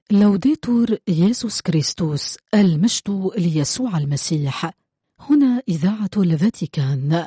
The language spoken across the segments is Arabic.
لوديتور يسوع كريستوس، المجد ليسوع المسيح. هنا إذاعة الفاتيكان.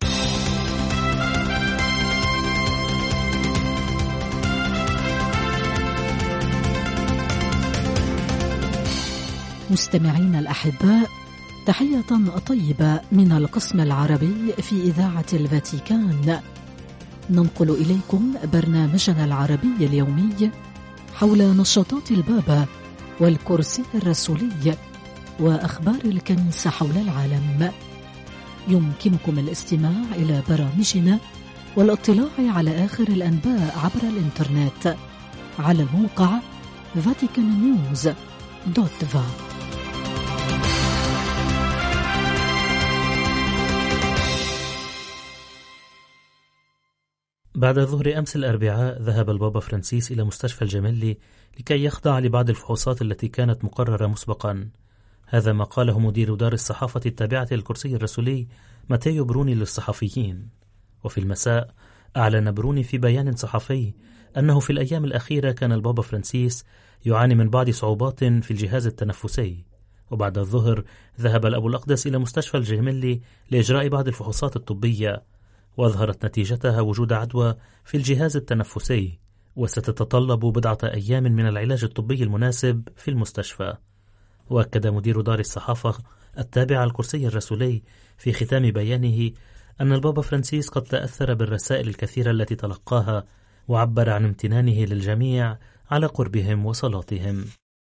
مستمعين الأحباء، تحية طيبة من القسم العربي في إذاعة الفاتيكان. ننقل إليكم برنامجنا العربي اليومي حول نشاطات البابا والكرسي الرسولي وأخبار الكنيسة حول العالم. يمكنكم الاستماع إلى برامجنا والاطلاع على آخر الأنباء عبر الإنترنت على الموقع vaticannews.va. بعد ظهر أمس الأربعاء ذهب البابا فرانسيس إلى مستشفى الجميلي لكي يخضع لبعض الفحوصات التي كانت مقررة مسبقا. هذا ما قاله مدير دار الصحافة التابعة للكرسي الرسولي ماتيو بروني للصحفيين. وفي المساء أعلن بروني في بيان صحفي أنه في الأيام الأخيرة كان البابا فرانسيس يعاني من بعض صعوبات في الجهاز التنفسي. وبعد الظهر ذهب الأب الأقدس إلى مستشفى الجميلي لإجراء بعض الفحوصات الطبية، وأظهرت نتيجتها وجود عدوى في الجهاز التنفسي، وستتطلب بضعة أيام من العلاج الطبي المناسب في المستشفى. وأكد مدير دار الصحافة التابعة الكرسي الرسولي في ختام بيانه أن البابا فرانسيس قد تأثر بالرسائل الكثيرة التي تلقاها، وعبر عن امتنانه للجميع على قربهم وصلاتهم.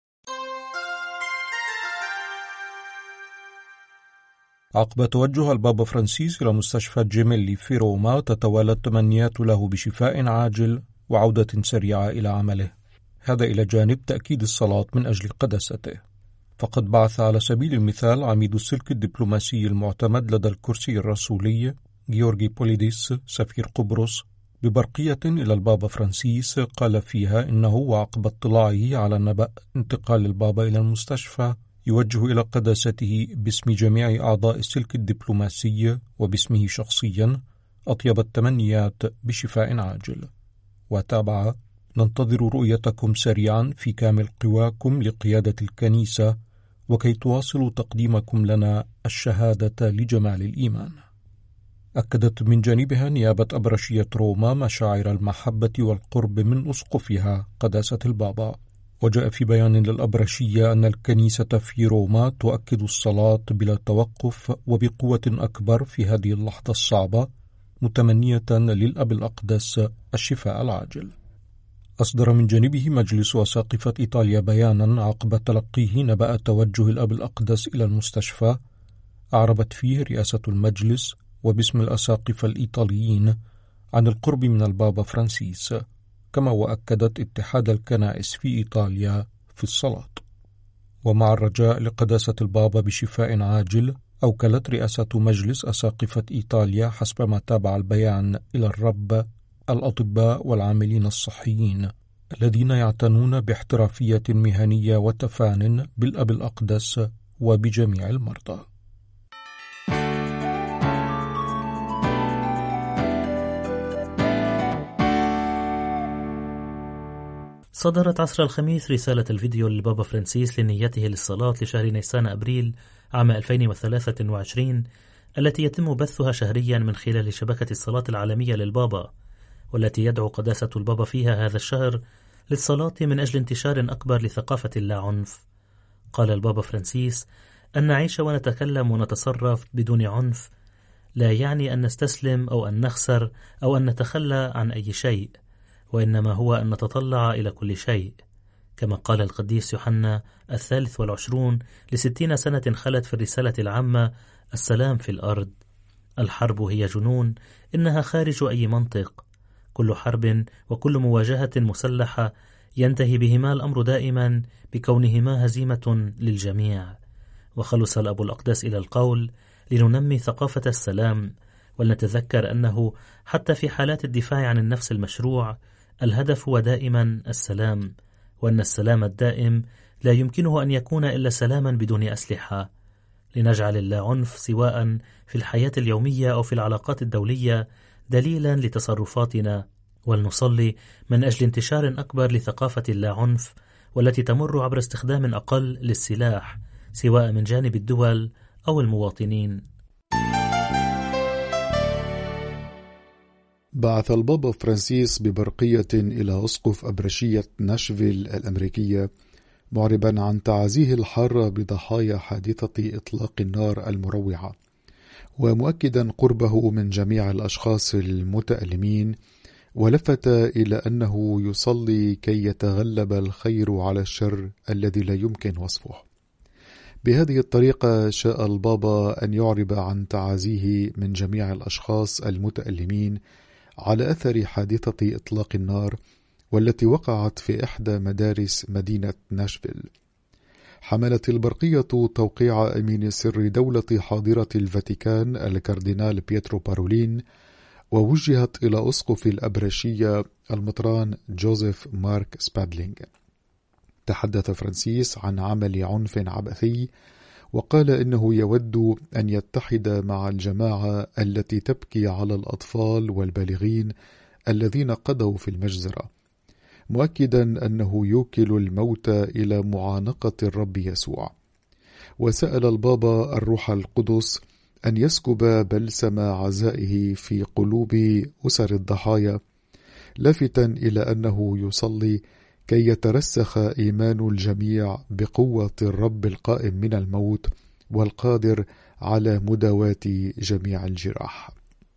عقب توجه البابا فرانسيس إلى مستشفى جيميلي في روما، تتوالى التمنيات له بشفاء عاجل وعودة سريعة إلى عمله، هذا إلى جانب تأكيد الصلاة من أجل قداسته. فقد بعث على سبيل المثال عميد السلك الدبلوماسي المعتمد لدى الكرسي الرسولي غيورغي بوليديس سفير قبرص ببرقية إلى البابا فرانسيس، قال فيها إنه وعقب اطلاعه على نبأ انتقال البابا إلى المستشفى يوجه إلى قداسته باسم جميع أعضاء السلك الدبلوماسي وباسمه شخصيا أطيب التمنيات بشفاء عاجل. وتابع: ننتظر رؤيتكم سريعا في كامل قواكم لقيادة الكنيسة وكي تواصلوا تقديمكم لنا الشهادة لجمال الإيمان. أكدت من جانبها نيابة أبرشية روما مشاعر المحبة والقرب من أسقفها قداسة البابا. وجاء في بيان للأبرشية أن الكنيسة في روما تؤكد الصلاة بلا توقف وبقوة أكبر في هذه اللحظة الصعبة، متمنية للأب الأقدس الشفاء العاجل. أصدر من جانبه مجلس أساقفة إيطاليا بيانا عقب تلقيه نبأ توجه الأب الأقدس إلى المستشفى، أعربت فيه رئاسة المجلس وباسم الأساقفة الإيطاليين عن القرب من البابا فرانسيس، كما وأكدت اتحاد الكنائس في إيطاليا في الصلاة. ومع الرجاء لقداسة البابا بشفاء عاجل، أوكلت رئاسة مجلس أساقفة إيطاليا حسب ما تابع البيان إلى الرب الأطباء والعاملين الصحيين الذين يعتنون باحترافية مهنية وتفان بالأب الأقدس وبجميع المرضى. صدرت عصر الخميس رسالة الفيديو للبابا فرانسيس لنيته للصلاة لشهر نيسان أبريل عام 2023، التي يتم بثها شهريا من خلال شبكة الصلاة العالمية للبابا، والتي يدعو قداسة البابا فيها هذا الشهر للصلاة من أجل انتشار أكبر لثقافة اللاعنف. قال البابا فرانسيس أن نعيش ونتكلم ونتصرف بدون عنف لا يعني أن نستسلم أو أن نخسر أو أن نتخلى عن أي شيء، وإنما هو أن نتطلع إلى كل شيء، كما قال القديس يوحنا 23 ل60 سنة خلت في الرسالة العامة: السلام في الأرض. الحرب هي جنون، إنها خارج أي منطق. كل حرب وكل مواجهة مسلحة ينتهي بهما الأمر دائما بكونهما هزيمة للجميع. وخلص الأب الأقدس إلى القول: لننمي ثقافة السلام، ولنتذكر أنه حتى في حالات الدفاع عن النفس المشروع الهدف هو دائما السلام، وأن السلام الدائم لا يمكنه أن يكون إلا سلاما بدون أسلحة. لنجعل اللاعنف سواء في الحياة اليومية أو في العلاقات الدولية دليلا لتصرفاتنا، ولنصلي من أجل انتشار أكبر لثقافة اللاعنف والتي تمر عبر استخدام أقل للسلاح سواء من جانب الدول أو المواطنين. بعث البابا فرانسيس ببرقية إلى أسقف أبرشية ناشفيل الأمريكية معربا عن تعازيه الحار بضحايا حادثة إطلاق النار المروعة، ومؤكدا قربه من جميع الأشخاص المتألمين، ولفت إلى أنه يصلي كي يتغلب الخير على الشر الذي لا يمكن وصفه. بهذه الطريقة شاء البابا أن يعرب عن تعازيه من جميع الأشخاص المتألمين على أثر حادثة إطلاق النار والتي وقعت في إحدى مدارس مدينة ناشفيل. حملت البرقية توقيع أمين سر دولة حاضرة الفاتيكان الكاردينال بيترو بارولين، ووجهت إلى أسقف الأبرشية المطران جوزيف مارك سبادلينغ. تحدث فرانسيس عن عمل عنف عبثي، وقال إنه يود أن يتحد مع الجماعة التي تبكي على الأطفال والبالغين الذين قضوا في المجزرة، مؤكدا أنه يوكل الموت إلى معانقة الرب يسوع. وسأل البابا الروح القدس أن يسكب بلسم عزائه في قلوب أسر الضحايا، لافتا إلى أنه يصلي كي يترسخ إيمان الجميع بقوة الرب القائم من الموت والقادر على مداواة جميع الجراح.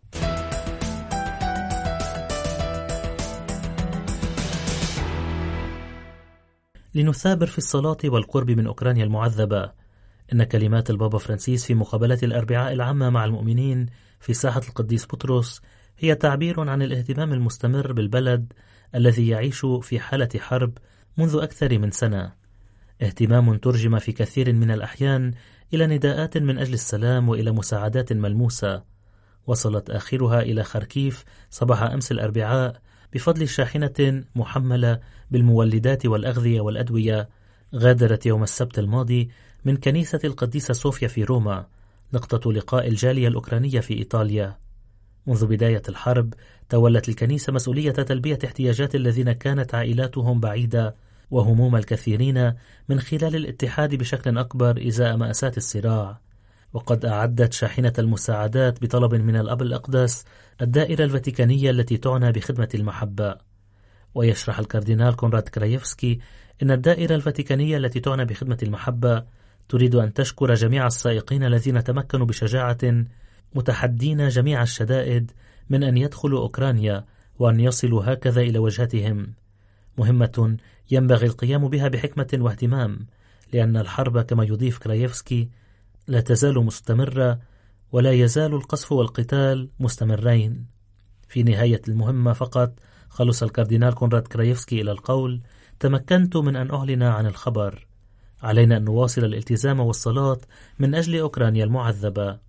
لنثابر في الصلاة والقرب من أوكرانيا المعذبة. إن كلمات البابا فرانسيس في مقابلة الأربعاء العامة مع المؤمنين في ساحة القديس بطرس هي تعبير عن الاهتمام المستمر بالبلد الذي يعيش في حالة حرب منذ أكثر من سنة، اهتمام ترجم في كثير من الأحيان إلى نداءات من أجل السلام وإلى مساعدات ملموسة، وصلت آخرها إلى خاركيف صباح أمس الأربعاء بفضل شاحنة محملة بالمولدات والأغذية والأدوية غادرت يوم السبت الماضي من كنيسة القديسة صوفيا في روما، نقطة لقاء الجالية الأوكرانية في إيطاليا. منذ بداية الحرب تولت الكنيسة مسؤولية تلبية احتياجات الذين كانت عائلاتهم بعيدة وهموم الكثيرين من خلال الاتحاد بشكل أكبر إزاء مأساة الصراع. وقد أعدت شاحنة المساعدات بطلب من الأب الأقدس الدائرة الفاتيكانية التي تعنى بخدمة المحبة. ويشرح الكاردينال كونراد كرايفسكي إن الدائرة الفاتيكانية التي تعنى بخدمة المحبة تريد أن تشكر جميع السائقين الذين تمكنوا بشجاعة متحدين جميع الشدائد من أن يدخلوا أوكرانيا وأن يصلوا هكذا إلى وجهتهم، مهمة ينبغي القيام بها بحكمة واهتمام، لأن الحرب كما يضيف كرايفسكي لا تزال مستمرة ولا يزال القصف والقتال مستمرين. في نهاية المهمة فقط خلص الكاردينال كونراد كرايفسكي إلى القول: تمكنت من أن أعلن عن الخبر، علينا أن نواصل الالتزام والصلاة من أجل أوكرانيا المعذبة.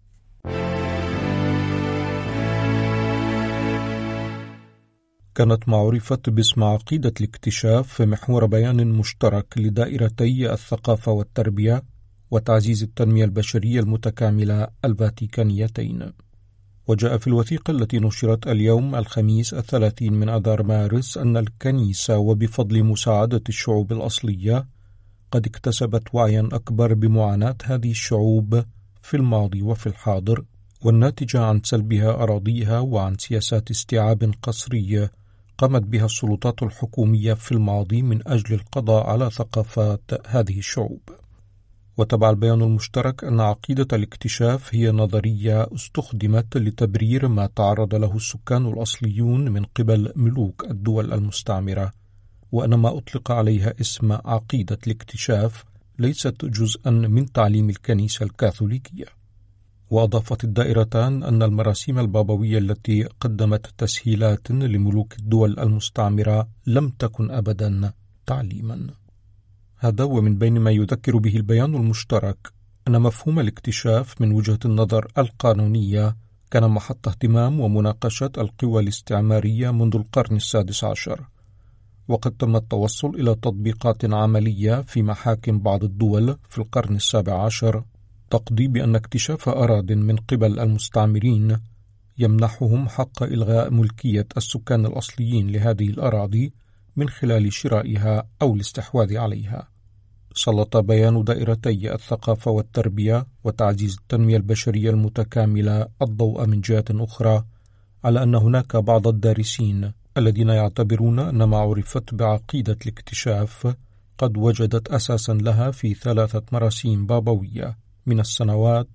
كانت ما عرفت باسم عقيدة الاكتشاف محور بيان مشترك لدائرتي الثقافة والتربية وتعزيز التنمية البشرية المتكاملة الفاتيكانيتين. وجاء في الوثيقة التي نشرت اليوم الخميس 30 من آذار مارس أن الكنيسة وبفضل مساعدة الشعوب الأصلية قد اكتسبت وعيا أكبر بمعاناة هذه الشعوب في الماضي وفي الحاضر، والناتجة عن سلبها أراضيها وعن سياسات استيعاب قسرية قامت بها السلطات الحكومية في الماضي من أجل القضاء على ثقافات هذه الشعوب. وتبع البيان المشترك أن عقيدة الاكتشاف هي نظرية استخدمت لتبرير ما تعرض له السكان الأصليون من قبل ملوك الدول المستعمرة، وأن ما أطلق عليها اسم عقيدة الاكتشاف ليست جزءا من تعليم الكنيسة الكاثوليكية. وأضافت الدائرتان أن المراسيم البابوية التي قدمت تسهيلات لملوك الدول المستعمرة لم تكن أبدا تعليما. هذا ومن بين ما يذكر به البيان المشترك أن مفهوم الاكتشاف من وجهة النظر القانونية كان محط اهتمام ومناقشة القوى الاستعمارية منذ القرن السادس عشر، وقد تم التوصل إلى تطبيقات عملية في محاكم بعض الدول في القرن السابع عشر تقضي بأن اكتشاف أراضٍ من قبل المستعمرين يمنحهم حق إلغاء ملكية السكان الأصليين لهذه الأراضي من خلال شرائها أو الاستحواذ عليها. سلط بيان دائرتي الثقافة والتربية وتعزيز التنمية البشرية المتكاملة الضوء من جهة أخرى على أن هناك بعض الدارسين الذين يعتبرون أن ما عرفت بعقيدة الاكتشاف قد وجدت أساسا لها في 3 مراسيم بابوية من السنوات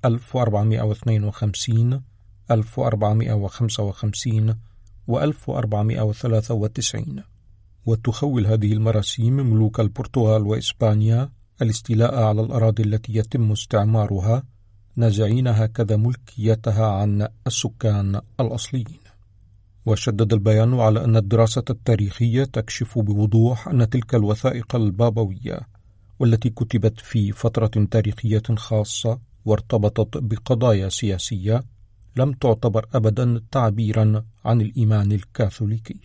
1452 1455 و1493، وتخول هذه المراسيم ملوك البرتغال وإسبانيا الاستيلاء على الأراضي التي يتم استعمارها، نازعين هكذا ملكيتها عن السكان الأصليين. وشدد البيان على أن الدراسة التاريخية تكشف بوضوح أن تلك الوثائق البابوية والتي كتبت في فترة تاريخية خاصة وارتبطت بقضايا سياسية لم تعتبر أبدا تعبيرا عن الإيمان الكاثوليكي.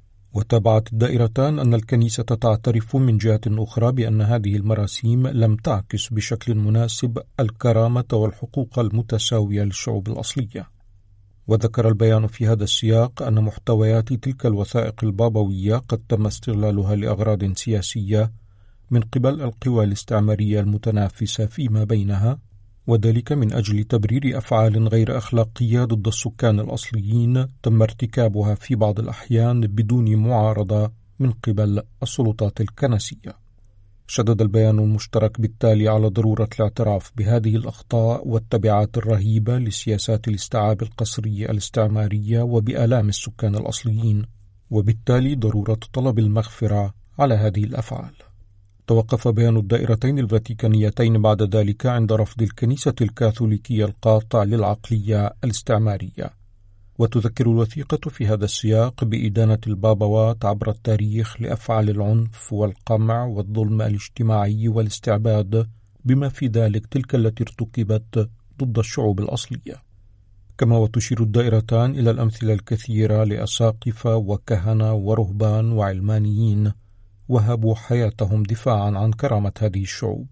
وتابعت الدائرتان أن الكنيسة تعترف من جهة أخرى بأن هذه المراسيم لم تعكس بشكل مناسب الكرامة والحقوق المتساوية للشعوب الأصلية. وذكر البيان في هذا السياق أن محتويات تلك الوثائق البابوية قد تم استغلالها لأغراض سياسية من قبل القوى الاستعمارية المتنافسة فيما بينها، وذلك من أجل تبرير أفعال غير أخلاقية ضد السكان الأصليين تم ارتكابها في بعض الأحيان بدون معارضة من قبل السلطات الكنسية. شدد البيان المشترك بالتالي على ضرورة الاعتراف بهذه الأخطاء والتبعات الرهيبة لسياسات الاستيعاب القسري الاستعمارية وبآلام السكان الأصليين، وبالتالي ضرورة طلب المغفرة على هذه الأفعال. توقف بيان الدائرتين الفاتيكانيتين بعد ذلك عند رفض الكنيسة الكاثوليكية القاطع للعقلية الاستعمارية. وتذكر الوثيقة في هذا السياق بإدانة البابوات عبر التاريخ لأفعال العنف والقمع والظلم الاجتماعي والاستعباد، بما في ذلك تلك التي ارتكبت ضد الشعوب الأصلية. كما وتشير الدائرتان إلى الأمثلة الكثيرة لأساقفة وكهنة ورهبان وعلمانيين وهبوا حياتهم دفاعا عن كرامة هذه الشعوب،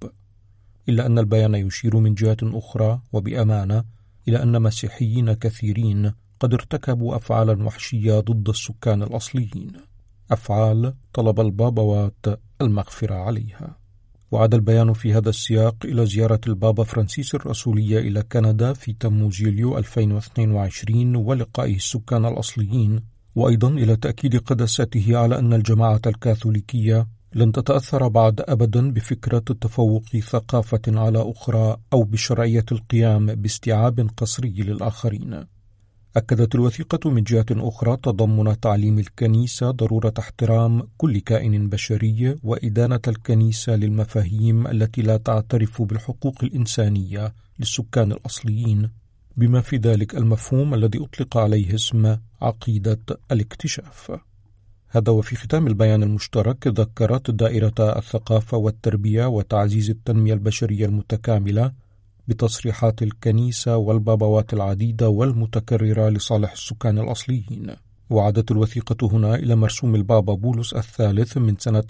إلا أن البيان يشير من جهة أخرى وبأمانة إلى أن مسيحيين كثيرين قد ارتكبوا أفعالا وحشية ضد السكان الأصليين، أفعال طلب البابوات المغفرة عليها. وعاد البيان في هذا السياق إلى زيارة البابا فرانسيس الرسولية إلى كندا في تموز يوليو 2022 ولقائه السكان الأصليين، وأيضا إلى تأكيد قداسته على أن الجماعة الكاثوليكية لن تتأثر بعد أبدا بفكرة تفوق ثقافة على أخرى أو بشرعية القيام باستيعاب قسري للآخرين. أكدت الوثيقة من جهة أخرى تضمن تعليم الكنيسة ضرورة احترام كل كائن بشري وإدانة الكنيسة للمفاهيم التي لا تعترف بالحقوق الإنسانية للسكان الأصليين، بما في ذلك المفهوم الذي أطلق عليه اسم عقيدة الاكتشاف. هذا وفي ختام البيان المشترك ذكرت دائرة الثقافة والتربية وتعزيز التنمية البشرية المتكاملة بتصريحات الكنيسة والبابوات العديدة والمتكررة لصالح السكان الأصليين. وعادت الوثيقة هنا إلى مرسوم البابا بولس الثالث من سنة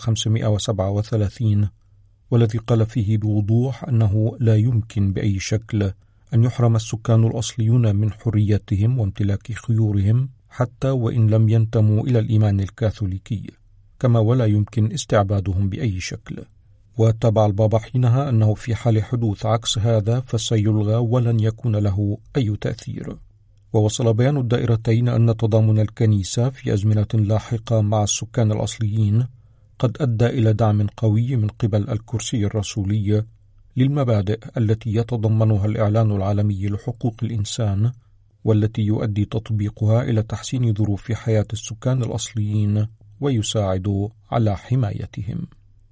1537 والذي قال فيه بوضوح أنه لا يمكن بأي شكل أن يحرم السكان الأصليون من حريتهم وامتلاك خيورهم حتى وإن لم ينتموا إلى الإيمان الكاثوليكي، كما ولا يمكن استعبادهم بأي شكل. واتبع البابا حينها أنه في حال حدوث عكس هذا فسيلغى ولن يكون له أي تأثير. ووصل بيان الدائرتين أن تضامن الكنيسة في أزمنة لاحقة مع السكان الأصليين قد أدى إلى دعم قوي من قبل الكرسي الرسولي للمبادئ التي يتضمنها الإعلان العالمي لحقوق الإنسان، والتي يؤدي تطبيقها إلى تحسين ظروف حياة السكان الأصليين ويساعد على حمايتهم.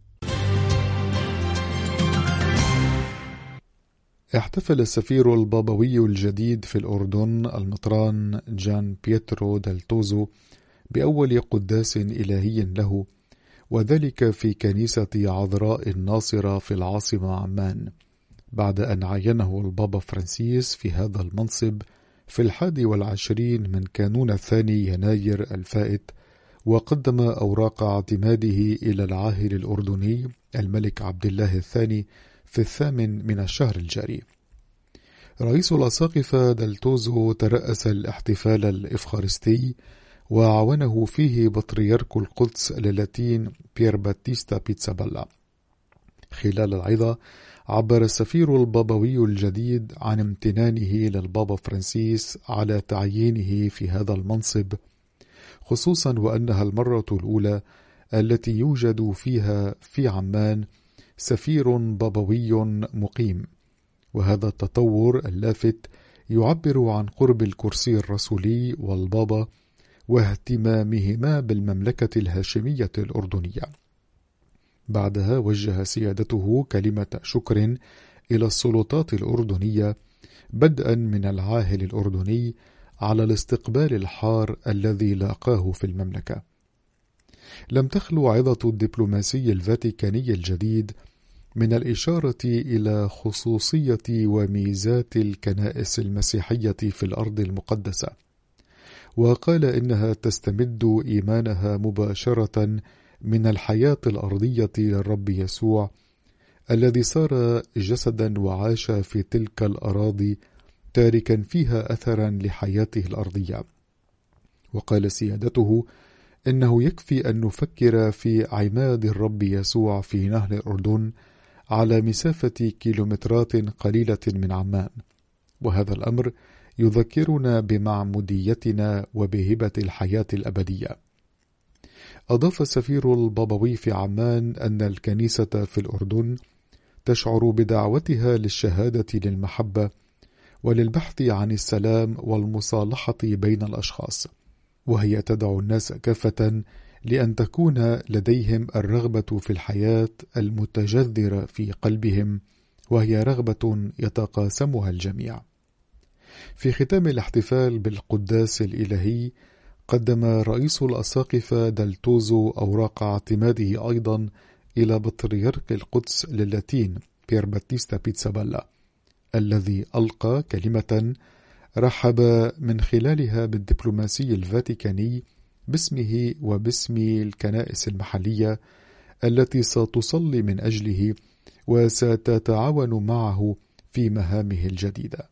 احتفل السفير البابوي الجديد في الأردن المطران جان بيترو دالتوزو بأول قداس إلهي له، وذلك في كنيسة عذراء الناصرة في العاصمة عمان، بعد أن عينه البابا فرانسيس في هذا المنصب في 21 من كانون الثاني يناير الفائت، وقدم أوراق اعتماده إلى العاهل الأردني الملك عبد الله الثاني في 8 من الشهر الجاري. رئيس الأساقفة دالتوزو ترأس الاحتفال الإفخارستي وعاونه فيه بطريرك القدس اللاتين بيير باتيستا بيتسابيلا. خلال العظة عبر السفير البابوي الجديد عن امتنانه للبابا فرانسيس على تعيينه في هذا المنصب، خصوصا وأنها المرة الأولى التي يوجد فيها في عمان سفير بابوي مقيم، وهذا التطور اللافت يعبر عن قرب الكرسي الرسولي والبابا واهتمامهما بالمملكة الهاشمية الأردنية. بعدها وجه سيادته كلمة شكر إلى السلطات الأردنية بدءا من العاهل الأردني على الاستقبال الحار الذي لاقاه في المملكة. لم تخلو عظة الدبلوماسي الفاتيكاني الجديد من الإشارة إلى خصوصية وميزات الكنائس المسيحية في الأرض المقدسة، وقال إنها تستمد إيمانها مباشرة من الحياة الأرضية للرب يسوع الذي صار جسدا وعاش في تلك الأراضي تاركا فيها أثرا لحياته الأرضية. وقال سيادته إنه يكفي أن نفكر في عماد الرب يسوع في نهر الأردن على مسافة كيلومترات قليلة من عمان، وهذا الأمر يذكرنا بمعموديتنا وبهبة الحياة الأبدية. أضاف السفير البابوي في عمان أن الكنيسة في الأردن تشعر بدعوتها للشهادة للمحبة وللبحث عن السلام والمصالحة بين الأشخاص، وهي تدعو الناس كافة لأن تكون لديهم الرغبة في الحياة المتجذرة في قلبهم، وهي رغبة يتقاسمها الجميع. في ختام الاحتفال بالقداس الإلهي قدم رئيس الأساقفة دالتوزو أوراق اعتماده أيضا إلى بطريرك القدس للاتين بيير باتيستا بيتسابيلا، الذي ألقى كلمة رحب من خلالها بالدبلوماسي الفاتيكاني باسمه وباسم الكنائس المحلية التي ستصلي من أجله وستتعاون معه في مهامه الجديدة.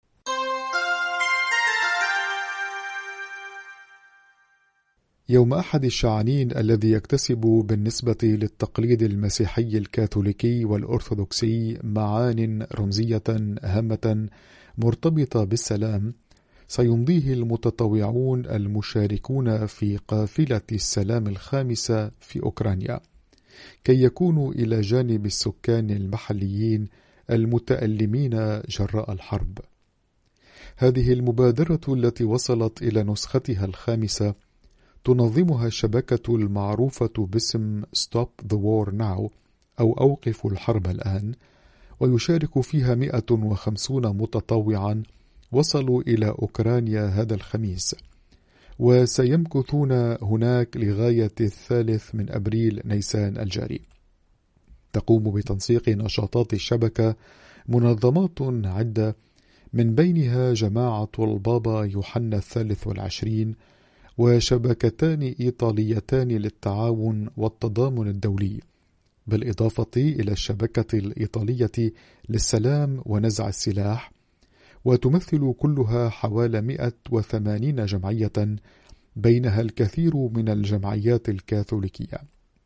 يوم أحد الشعانين الذي يكتسب بالنسبة للتقليد المسيحي الكاثوليكي والأرثوذكسي معان رمزية هامة مرتبطة بالسلام، سيمضيه المتطوعون المشاركون في قافلة السلام الخامسة في أوكرانيا كي يكونوا إلى جانب السكان المحليين المتألمين جراء الحرب. هذه المبادرة التي وصلت إلى نسختها الخامسة تنظمها الشبكة المعروفة باسم Stop the War Now أو أوقفوا الحرب الآن، ويشارك فيها 150 متطوعا وصلوا إلى أوكرانيا هذا الخميس، وسيمكثون هناك لغاية 3 أبريل نيسان الجاري. تقوم بتنسيق نشاطات الشبكة منظمات عدة، من بينها جماعة البابا يوحنا 23 وشبكتان إيطاليتان للتعاون والتضامن الدولي، بالإضافة إلى الشبكة الإيطالية للسلام ونزع السلاح، وتمثل كلها حوالي 180 جمعية، بينها الكثير من الجمعيات الكاثوليكية.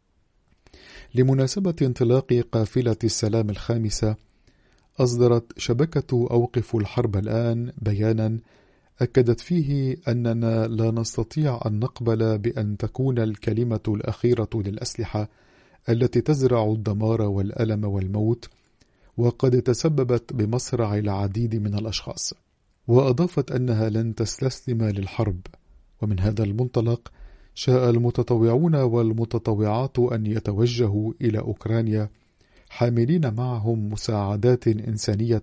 لمناسبة انطلاق قافلة السلام الخامسة، أصدرت شبكة أوقف الحرب الآن بيانا أكدت فيه أننا لا نستطيع أن نقبل بأن تكون الكلمة الأخيرة للأسلحة التي تزرع الدمار والألم والموت، وقد تسببت بمصرع العديد من الأشخاص. وأضافت أنها لن تستسلم للحرب، ومن هذا المنطلق شاء المتطوعون والمتطوعات أن يتوجهوا إلى أوكرانيا حاملين معهم مساعدات إنسانية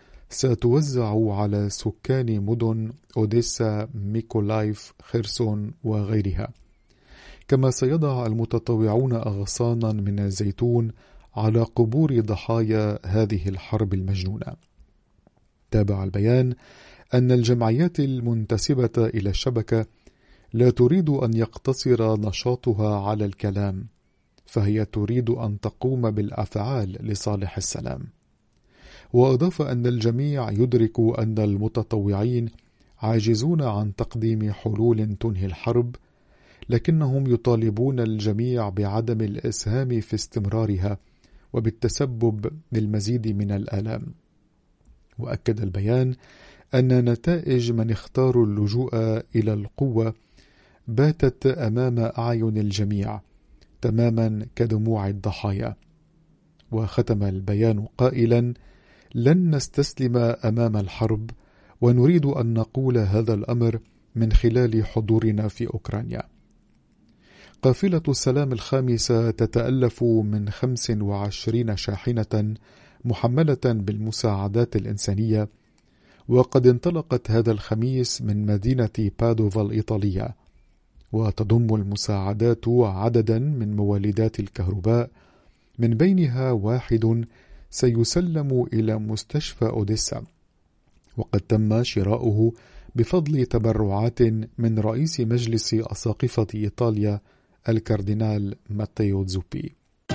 ستوزع على سكان مدن أوديسا، ميكولايف، خيرسون وغيرها. كما سيضع المتطوعون أغصانا من الزيتون على قبور ضحايا هذه الحرب المجنونة. تابع البيان أن الجمعيات المنتسبة إلى الشبكة لا تريد أن يقتصر نشاطها على الكلام، فهي تريد أن تقوم بالأفعال لصالح السلام. وأضاف أن الجميع يدرك أن المتطوعين عاجزون عن تقديم حلول تنهي الحرب، لكنهم يطالبون الجميع بعدم الإسهام في استمرارها وبالتسبب بالمزيد من الآلام. وأكد البيان أن نتائج من اختاروا اللجوء إلى القوة باتت أمام أعين الجميع تماما كدموع الضحايا. وختم البيان قائلا: لن نستسلم أمام الحرب، ونريد أن نقول هذا الأمر من خلال حضورنا في أوكرانيا. قافلة السلام الخامسة تتألف من 25 شاحنة محملة بالمساعدات الإنسانية، وقد انطلقت هذا الخميس من مدينة بادوفا الإيطالية، وتضم المساعدات عددا من مولدات الكهرباء، من بينها واحد سيسلم إلى مستشفى أوديسا، وقد تم شراؤه بفضل تبرعات من رئيس مجلس أساقفة إيطاليا الكاردينال ماتيو زوبي.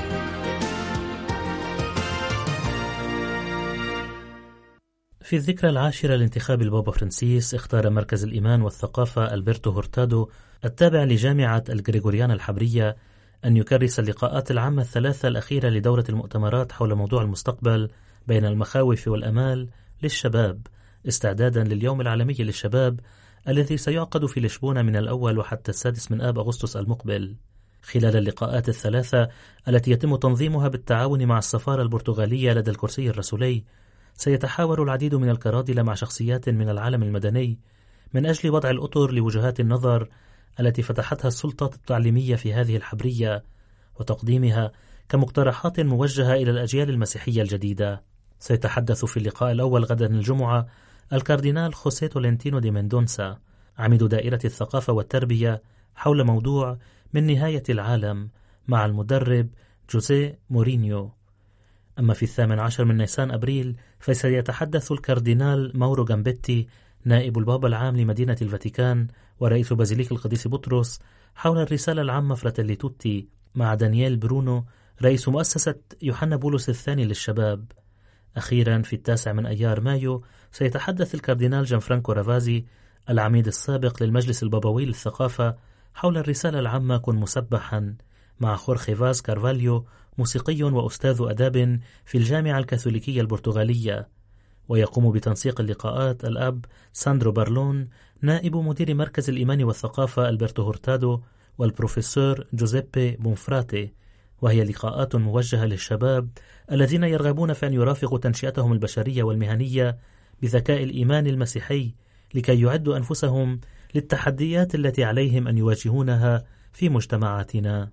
في الذكرى العاشرة لانتخاب البابا فرانسيس، اختار مركز الإيمان والثقافة ألبرتو هورتادو التابع لجامعة الغريغوريانا الحبرية أن يكرس اللقاءات العامة الثلاثة الأخيرة لدورة المؤتمرات حول موضوع المستقبل بين المخاوف والأمال للشباب، استعدادا لليوم العالمي للشباب الذي سيعقد في لشبونة من 1 وحتى 6 من آب أغسطس المقبل. خلال اللقاءات الثلاثة التي يتم تنظيمها بالتعاون مع السفارة البرتغالية لدى الكرسي الرسولي، سيتحاور العديد من الكرادلة مع شخصيات من العالم المدني من أجل وضع الأطر لوجهات النظر التي فتحتها السلطات التعليمية في هذه الحبرية، وتقديمها كمقترحات موجهة إلى الأجيال المسيحية الجديدة. سيتحدث في اللقاء الأول غدا الجمعة الكاردينال خوسيه تولنتينو دي مندونسا عميد دائرة الثقافة والتربية حول موضوع من نهاية العالم مع المدرب جوزيه مورينيو. أما في 18 من نيسان أبريل فسيتحدث الكاردينال ماورو جامبيتي نائب البابا العام لمدينة الفاتيكان ورئيس بازيليك القديس بطرس حول الرسالة العامة فراتيلي توتي مع دانييل برونو رئيس مؤسسة يوحنا بولس الثاني للشباب. أخيرا في 9 من أيار مايو سيتحدث الكاردينال جانفرانكو رافازي العميد السابق للمجلس البابوي للثقافة حول الرسالة العامة كن مسبحا مع خورخي فاز كارفاليو موسيقي وأستاذ أداب في الجامعة الكاثوليكية البرتغالية. ويقوم بتنسيق اللقاءات الأب ساندرو بارلون نائب مدير مركز الإيمان والثقافة ألبرتو هورتادو والبروفيسور جوزيبي بونفراتي، وهي لقاءات موجهة للشباب الذين يرغبون في أن يرافقوا تنشئتهم البشرية والمهنية بذكاء الإيمان المسيحي لكي يعدوا أنفسهم للتحديات التي عليهم أن يواجهونها في مجتمعاتنا.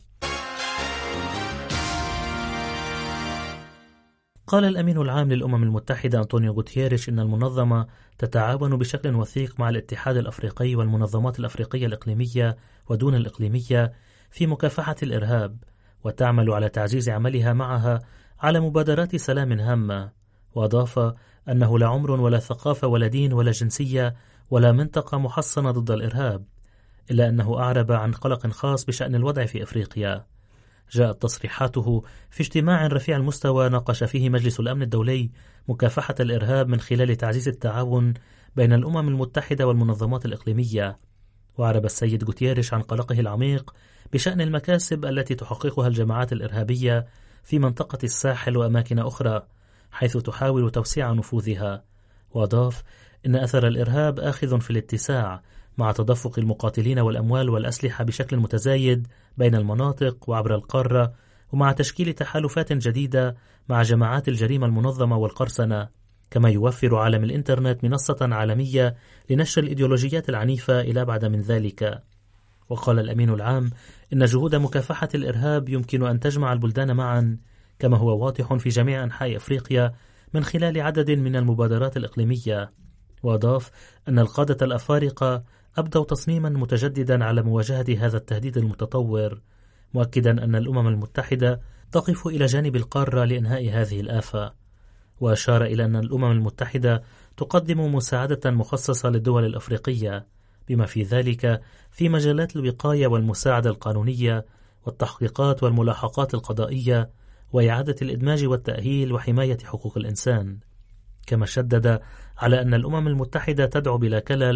قال الأمين العام للأمم المتحدة أنطونيو غوتييريش إن المنظمة تتعاون بشكل وثيق مع الاتحاد الأفريقي والمنظمات الأفريقية الإقليمية ودون الإقليمية في مكافحة الإرهاب، وتعمل على تعزيز عملها معها على مبادرات سلام هامة. وأضاف أنه لا عمر ولا ثقافة ولا دين ولا جنسية ولا منطقة محصنة ضد الإرهاب، إلا أنه أعرب عن قلق خاص بشأن الوضع في أفريقيا. جاءت تصريحاته في اجتماع رفيع المستوى ناقش فيه مجلس الأمن الدولي مكافحة الإرهاب من خلال تعزيز التعاون بين الأمم المتحدة والمنظمات الإقليمية. وأعرب السيد غوتييريش عن قلقه العميق بشأن المكاسب التي تحققها الجماعات الإرهابية في منطقة الساحل وأماكن أخرى حيث تحاول توسيع نفوذها. وأضاف إن أثر الإرهاب آخذ في الاتساع مع تدفق المقاتلين والأموال والأسلحة بشكل متزايد بين المناطق وعبر القارة، ومع تشكيل تحالفات جديدة مع جماعات الجريمة المنظمة والقرصنة، كما يوفر عالم الإنترنت منصة عالمية لنشر الإيديولوجيات العنيفة إلى أبعد من ذلك. وقال الأمين العام إن جهود مكافحة الإرهاب يمكن أن تجمع البلدان معا، كما هو واضح في جميع أنحاء أفريقيا من خلال عدد من المبادرات الإقليمية. وأضاف أن القادة الأفارقة أبدوا تصميما متجددا على مواجهة هذا التهديد المتطور، مؤكدا أن الأمم المتحدة تقف إلى جانب القارة لإنهاء هذه الآفة. وأشار إلى أن الأمم المتحدة تقدم مساعدة مخصصة للدول الأفريقية، بما في ذلك في مجالات الوقاية والمساعدة القانونية والتحقيقات والملاحقات القضائية وإعادة الإدماج والتأهيل وحماية حقوق الإنسان. كما شدد على أن الأمم المتحدة تدعو بلا كلل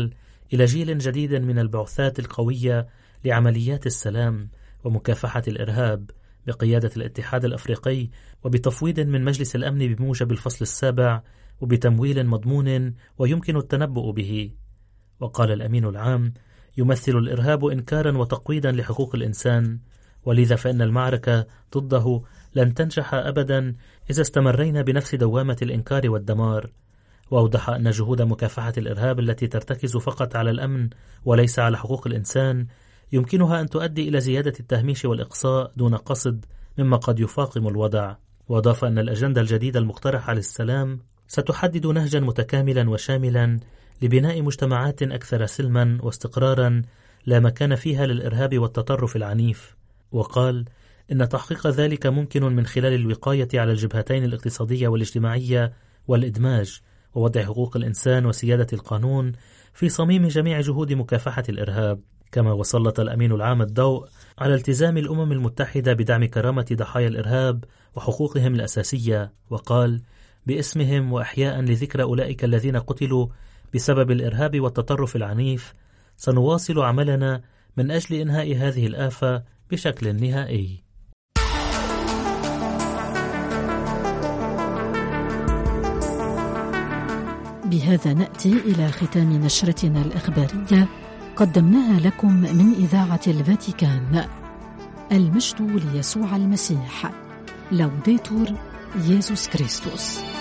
إلى جيل جديد من البعثات القوية لعمليات السلام ومكافحة الإرهاب بقيادة الاتحاد الأفريقي وبتفويض من مجلس الأمن بموجب الفصل 7 وبتمويل مضمون ويمكن التنبؤ به. وقال الأمين العام: يمثل الإرهاب إنكارا وتقويضا لحقوق الإنسان، ولذا فإن المعركة ضده لن تنجح أبدا إذا استمرينا بنفس دوامة الإنكار والدمار. وأوضح أن جهود مكافحة الإرهاب التي ترتكز فقط على الأمن وليس على حقوق الإنسان يمكنها أن تؤدي إلى زيادة التهميش والإقصاء دون قصد مما قد يفاقم الوضع. وأضاف أن الأجندة الجديدة المقترحة للسلام ستحدد نهجا متكاملا وشاملا لبناء مجتمعات أكثر سلما واستقرارا لا مكان فيها للإرهاب والتطرف العنيف. وقال إن تحقيق ذلك ممكن من خلال الوقاية على الجبهتين الاقتصادية والاجتماعية والإدماج ووضع حقوق الإنسان وسيادة القانون في صميم جميع جهود مكافحة الإرهاب. كما وسلط الأمين العام الضوء على التزام الأمم المتحدة بدعم كرامة ضحايا الإرهاب وحقوقهم الأساسية، وقال: باسمهم وأحياء لذكرى أولئك الذين قتلوا بسبب الإرهاب والتطرف العنيف سنواصل عملنا من أجل إنهاء هذه الآفة بشكل نهائي. بهذا نأتي إلى ختام نشرتنا الإخبارية قدمناها لكم من إذاعة الفاتيكان. المجد ليسوع المسيح. لوديتور يسوع كريستوس.